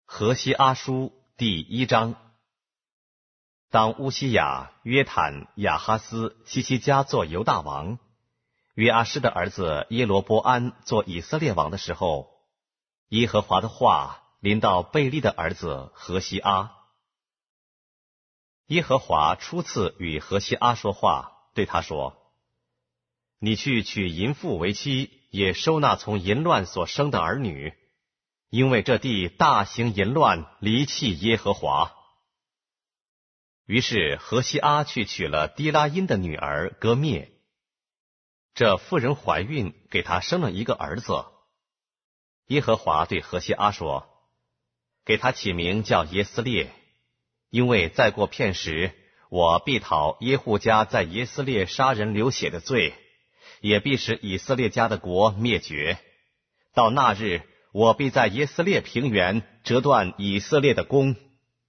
何西阿书第1章。当乌西雅、约坦、亚哈斯、希西家做犹大王，约阿施的儿子耶罗波安做以色列王的时候，耶和华的话临到贝利的儿子何西阿。耶和华初次与何西阿说话，对他说：你去娶淫妇为妻，也收纳从淫乱所生的儿女，因为这地大行淫乱，离弃耶和华。于是何西阿去娶了低拉因的女儿歌灭，这妇人怀孕，给他生了一个儿子。耶和华对何西阿说：给他起名叫耶斯列，因为再过片时，我必讨耶户家在耶斯列杀人流血的罪，也必使以色列家的国灭绝。到那日，我必在耶斯列平原折断以色列的弓。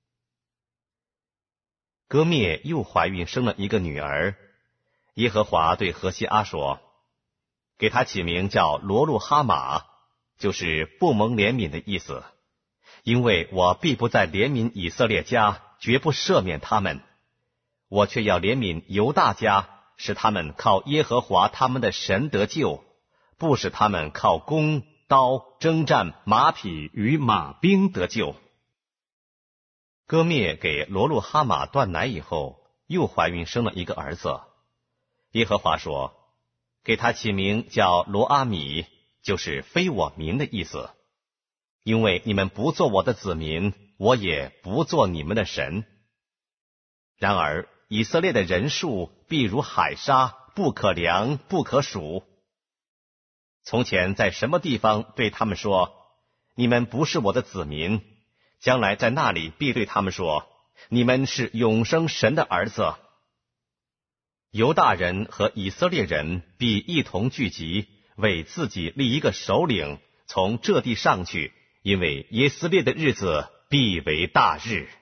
歌灭又怀孕生了一个女儿，耶和华对何西阿说：给他起名叫罗路哈玛，就是不蒙怜悯的意思，因为我必不再怜悯以色列家，绝不赦免他们，我却要怜悯犹大家，使他们靠耶和华他们的神得救，不使他们靠弓、刀、征战、马匹与马兵得救。歌灭给罗路哈玛断奶以后，又怀孕生了一个儿子。耶和华说：给他起名叫罗阿米，就是非我民的意思，因为你们不做我的子民，我也不做你们的神。然而以色列的人数必如海沙，不可量，不可数。从前在什么地方对他们说，你们不是我的子民，将来在那里必对他们说，你们是永生神的儿子。犹大人和以色列人必一同聚集，为自己立一个首领，从这地上去，因为耶斯列的日子必为大日。